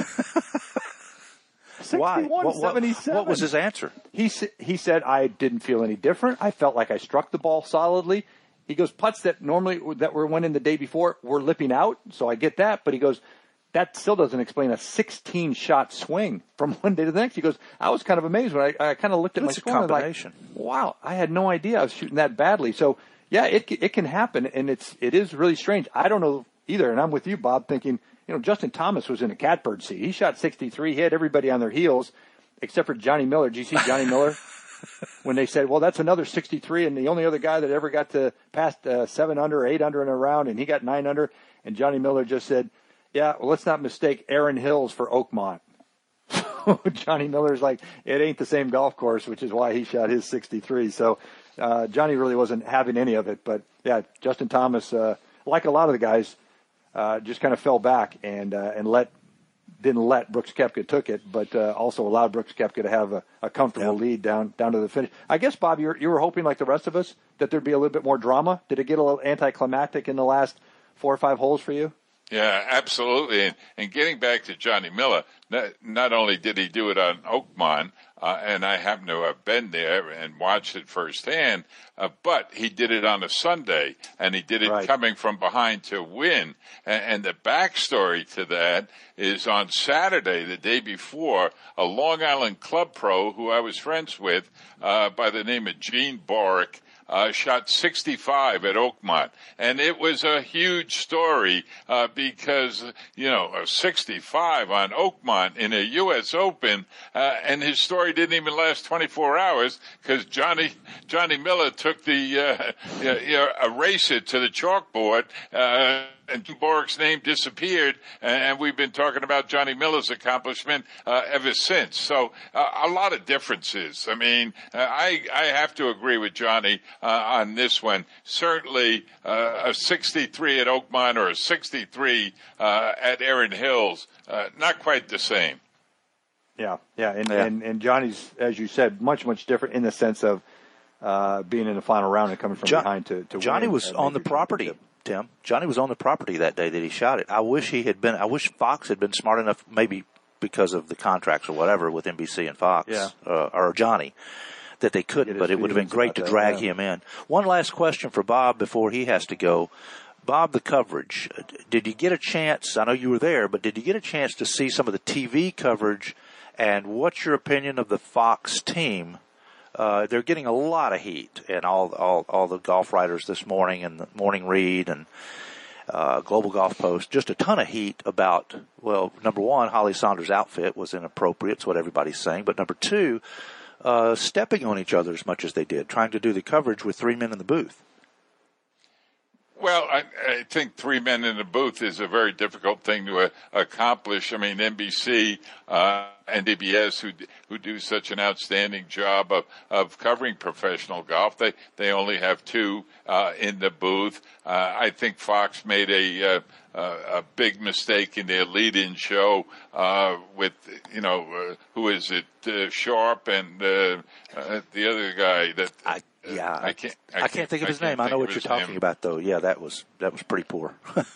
Why? What, what, seventy-seven. what was his answer? He, s- he said, I didn't feel any different. I felt like I struck the ball solidly. He goes, putts that normally that were went in the day before were lipping out, so I get that. But he goes, that still doesn't explain a sixteen shot swing from one day to the next. He goes, I was kind of amazed when I, I kind of looked at That's my a score and I'm like, combination. wow, I had no idea I was shooting that badly. So yeah, it it can happen, and it's it is really strange. I don't know either, and I'm with you, Bob, thinking, you know, Justin Thomas was in a catbird seat. He shot sixty-three, hit everybody on their heels, except for Johnny Miller. Did you see Johnny Miller? When they said, well, that's another sixty-three, and the only other guy that ever got to past uh, seven under, eight under in a round, and he got nine under, and Johnny Miller just said, yeah, well, let's not mistake Aaron Hills for Oakmont. Johnny Miller's like, it ain't the same golf course, which is why he shot his sixty-three. So uh, Johnny really wasn't having any of it. But, yeah, Justin Thomas, uh, like a lot of the guys, uh, just kind of fell back and uh, and let didn't let Brooks Koepka took it, but uh, also allowed Brooks Koepka to have a, a comfortable Yeah. lead down down to the finish. I guess, Bob, you were, you were hoping, like the rest of us, that there'd be a little bit more drama. Did it get a little anticlimactic in the last four or five holes for you? Yeah, absolutely. And, and getting back to Johnny Miller, not, not only did he do it on Oakmont, uh, and I happen to have been there and watched it firsthand, uh, but he did it on a Sunday, and he did it Right. coming from behind to win. And, and the backstory to that is on Saturday, the day before, a Long Island club pro who I was friends with uh, by the name of Gene Borick, Uh, shot sixty-five at Oakmont. And it was a huge story, uh, because, you know, a sixty-five on Oakmont in a U S Open, uh, and his story didn't even last twenty-four hours because Johnny, Johnny Miller took the, uh, you know, erase it to the chalkboard, uh, and Borick's name disappeared, and we've been talking about Johnny Miller's accomplishment uh, ever since. So uh, a lot of differences. I mean, uh, I I have to agree with Johnny uh, on this one. Certainly, uh, a sixty-three at Oakmont or a sixty-three uh, at Erin Hills, uh, not quite the same. Yeah, yeah, and, Yeah. and and Johnny's, as you said, much much different in the sense of uh, being in the final round and coming from Jo- behind to, to Johnny win was a on the major property, championship. Tim. Johnny was on the property that day that he shot it. I wish he had been. I wish Fox had been smart enough, maybe because of the contracts or whatever with N B C and Fox, Yeah. uh, or Johnny, that they couldn't. Get his But it would have been feelings great about to that, drag yeah. him in. One last question for Bob before he has to go. Bob, the coverage. Did you get a chance? I know you were there, but did you get a chance to see some of the T V coverage? And what's your opinion of the Fox team? Uh, they're getting a lot of heat, and all all all the golf writers this morning and the morning read, and uh, Global Golf Post, just a ton of heat about, well, number one, Holly Saunders' outfit was inappropriate. It's what everybody's saying. But number two, uh, stepping on each other as much as they did, trying to do the coverage with three men in the booth. Well, I, I think three men in the booth is a very difficult thing to uh, accomplish. I mean, N B C uh, and C B S, who who do such an outstanding job of, of covering professional golf, they they only have two uh, in the booth. Uh, I think Fox made a uh, a big mistake in their lead-in show uh, with, you know, uh, who is it, uh, Sharp and uh, uh, the other guy that. I- Yeah, I can't. I, I can't, can't think of his name. I know what you're talking name. about, though. Yeah, that was that was pretty poor.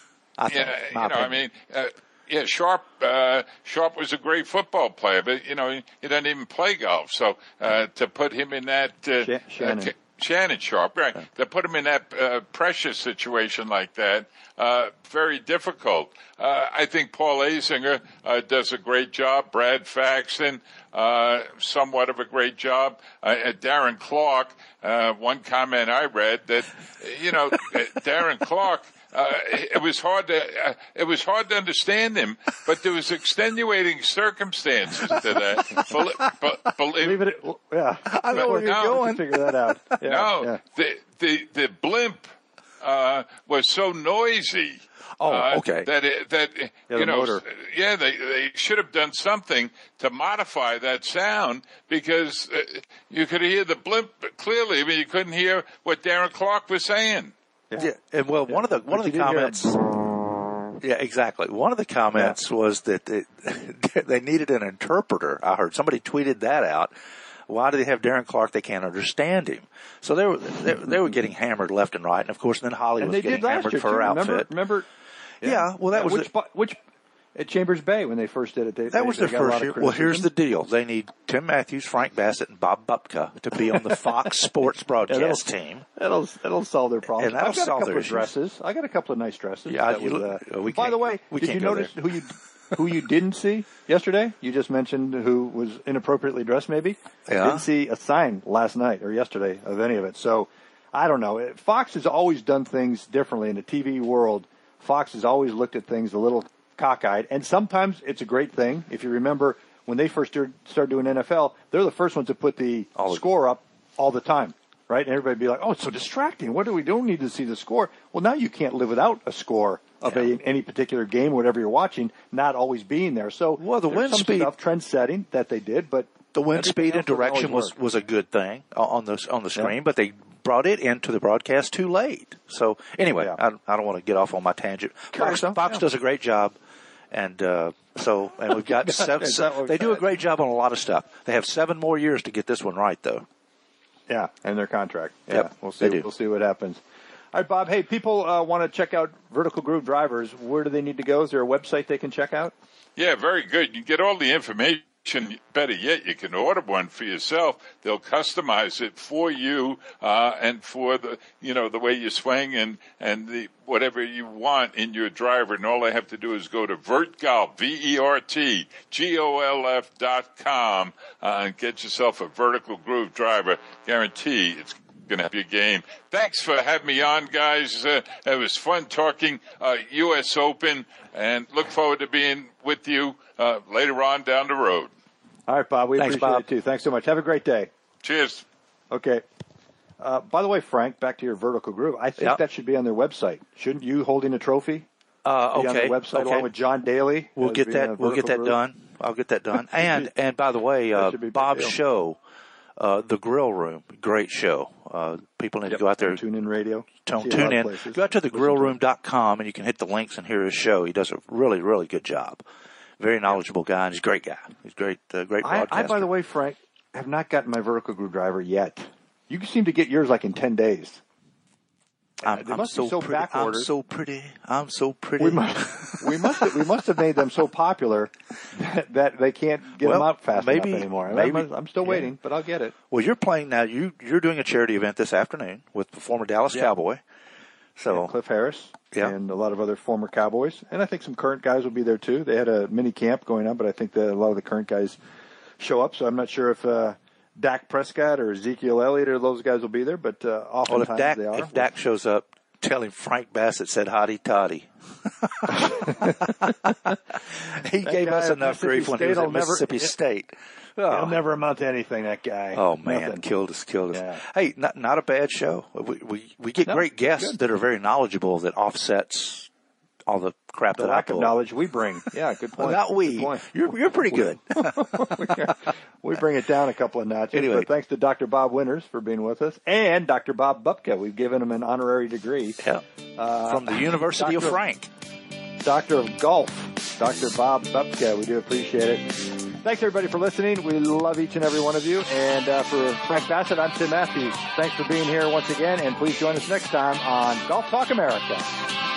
I think, yeah, you know, opinion. I mean, uh, yeah, Sharp. Uh, Sharp was a great football player, but you know, he, he doesn't even play golf. So uh, to put him in that uh, Sh- Shannon. Uh, Shannon Sharp, right? Yeah. To put him in that uh, pressure situation like that, uh, very difficult. Uh, I think Paul Azinger uh, does a great job. Brad Faxon, uh, somewhat of a great job. Uh, Darren Clark, uh, one comment I read that, you know, Darren Clark. Uh, it was hard to uh, it was hard to understand him, but there was extenuating circumstances to that. Bel- be- believe, Leave it. At, yeah, I know where you're no, going. Figure that out. Yeah, no, yeah. the the the blimp uh, was so noisy. Oh, uh, okay. That it, that Yeah, you the know, motor. yeah, they they should have done something to modify that sound because uh, you could hear the blimp clearly. I mean, you couldn't hear what Darren Clark was saying. Yeah. yeah, and well, one of the one But of the you did hear comments. Yeah, exactly. One of the comments yeah. was that it, they needed an interpreter. I heard somebody tweeted that out. Why do they have Darren Clark? They can't understand him. So they were they, they were getting hammered left and right, and of course, then Holly And was they getting did last hammered year, for too. her Remember, outfit. remember? Yeah, yeah well, that was which a, which at Chambers Bay when they first did it. They, that they, was they their got a lot first of year. Well, here's criticism. the deal: they need Tim Matthews, Frank Bassett, and Bob Bupka to be on the Fox Sports broadcast yeah, team. That'll that'll solve their problems. And that'll I've got solve a their couple of issues. dresses. I got a couple of nice dresses. Yeah, that you was, look- uh, we by can't- the way, we did can't you go notice there. who you who you didn't see yesterday? You just mentioned who was inappropriately dressed. Maybe Yeah. didn't see a sign last night or yesterday of any of it. So I don't know. Fox has always done things differently in the T V world. Fox has always looked at things a little cockeyed, and sometimes it's a great thing. If you remember when they first started doing N F L, they're the first ones to put the All the- score up all the time, right? And everybody would be like, "Oh, it's so distracting. What do we don't need to see the score?" Well, now you can't live without a score of Yeah. a, any particular game, whatever you're watching, not always being there. So, Well, the there's wind some speed- stuff, trend setting that they did, but The wind everything speed and else doesn't always direction was, work. was a good thing on the on the screen, Yeah. but they brought it into the broadcast too late. So anyway, Yeah. I, I don't want to get off on my tangent. Curious, Fox, though. Fox Yeah. does a great job, and uh, so and we've got seven. Is that what They we've do a got? great job on a lot of stuff. They have seven more years to get this one right, though. Yeah, and their contract. Yeah, Yep, we'll see. they do. We'll see what happens. All right, Bob. Hey, people uh, want to check out Vertical Groove Drivers. Where do they need to go? Is there a website they can check out? Yeah, very good. You get all the information. Better yet, you can order one for yourself. They'll customize it for you uh, and for the, you know, the way you swing and and the whatever you want in your driver. And all they have to do is go to VertGolf, V E R T G O L F dot com uh, and get yourself a Vertical Groove driver. Guarantee it's going to help your game. Thanks for having me on, guys. Uh, it was fun talking uh, U S Open, and look forward to being with you uh, later on down the road. All right, Bob. We Thanks, appreciate Bob. it, too. Thanks so much. Have a great day. Cheers. Okay. Uh, by the way, Frank, back to your Vertical Groove. I think Yeah. that should be on their website. Shouldn't you holding a trophy Uh, be on okay, their website okay. along with John Daly? We'll as get being a that. We'll get Vertical that Groove? done. I'll get that done. And and by the way, uh, should be a big Bob's deal. show, uh, the Grill Room, great show. Uh, people need Yep. to go out there. Tune in radio. Tune, See a tune lot of in. places. Go out to the Listen grill to room dot com and you can hit the links and hear his show. He does a really, really good job. Very knowledgeable guy, and he's a great guy. He's a great, uh, great I, broadcaster. I, by the way, Frank, have not gotten my Vertical Groove driver yet. You seem to get yours like in ten days. I'm, they I'm must be so, so pretty. I'm back-ordered. so pretty. I'm so pretty. We must, we must, have, we must have made them so popular that, that they can't get Well, them out fast maybe- enough anymore. maybe- I'm, I'm still yeah. waiting, but I'll get it. Well, you're playing now. You you're doing a charity event this afternoon with the former Dallas Yeah. Cowboy. So And Cliff Harris Yeah. and a lot of other former Cowboys, and I think some current guys will be there too. They had a mini camp going on, but I think that a lot of the current guys show up. So I'm not sure if uh, Dak Prescott or Ezekiel Elliott or those guys will be there, but uh, well, oftentimes if Dak they are. if Dak shows up, tell him Frank Bassett said hotty toddy. He That gave guy us at enough grief when he was State at will never- Mississippi it- State. He'll Oh, never amount to anything, that guy. oh man, Nothing. killed us, killed us. Yeah. Hey, not not a bad show. We we, we get No, great guests good. that are very knowledgeable that offsets all the crap The that lack I of pull. knowledge we bring. Yeah, good Well, point. not we. Good point. You're you're pretty good. We bring it down a couple of notches. Anyway. But thanks to Doctor Bob Winters for being with us, and Doctor Bob Bupka. We've given him an honorary degree. Yeah. Uh, From the University of Doctor Frank. Doctor of Golf, Doctor Bob Bupka. We do appreciate it. Thanks, everybody, for listening. We love each and every one of you. And uh, for Frank Bassett, I'm Tim Matthews. Thanks for being here once again, and please join us next time on Golf Talk America.